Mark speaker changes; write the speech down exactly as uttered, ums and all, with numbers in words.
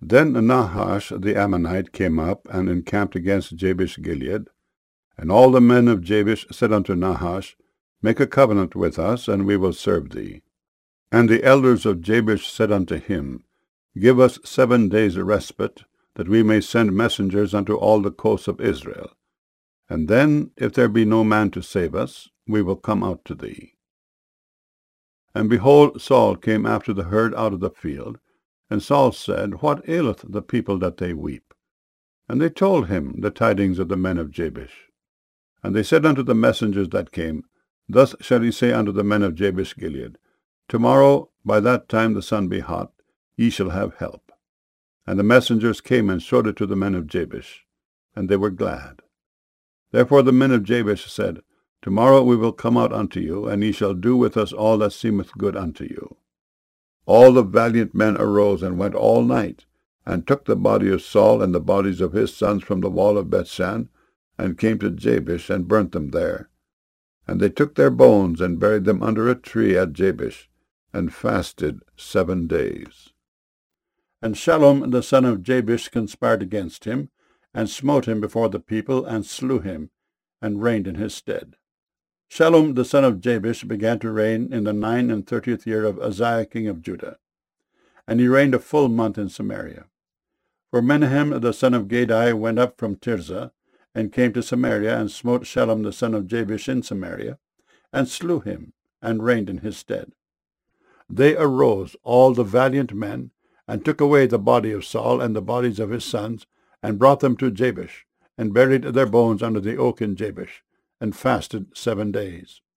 Speaker 1: Then Nahash the Ammonite came up and encamped against Jabesh-Gilead. And all the men of Jabesh said unto Nahash, Make a covenant with us, and we will serve thee. And the elders of Jabesh said unto him, Give us seven days' respite, that we may send messengers unto all the coasts of Israel. And then, if there be no man to save us, we will come out to thee. And behold, Saul came after the herd out of the field. And Saul said, What aileth the people that they weep? And they told him the tidings of the men of Jabesh. And they said unto the messengers that came, Thus shall he say unto the men of Jabesh-Gilead, Tomorrow, by that time the sun be hot, ye shall have help. And the messengers came and showed it to the men of Jabesh, and they were glad. Therefore the men of Jabesh said, Tomorrow we will come out unto you, and ye shall do with us all that seemeth good unto you. All the valiant men arose and went all night, and took the body of Saul and the bodies of his sons from the wall of Bethshan, and came to Jabesh, and burnt them there. And they took their bones, and buried them under a tree at Jabesh, and fasted seven days. And Shallum the son of Jabesh conspired against him, and smote him before the people, and slew him, and reigned in his stead. Shallum the son of Jabesh began to reign in the nine and thirtieth year of Uzziah king of Judah, and he reigned a full month in Samaria. For Menahem the son of Gadai went up from Tirzah, and came to Samaria, and smote Shallum the son of Jabesh in Samaria, and slew him, and reigned in his stead. They arose, all the valiant men, and took away the body of Saul and the bodies of his sons, and brought them to Jabesh, and buried their bones under the oak in Jabesh, and fasted seven days.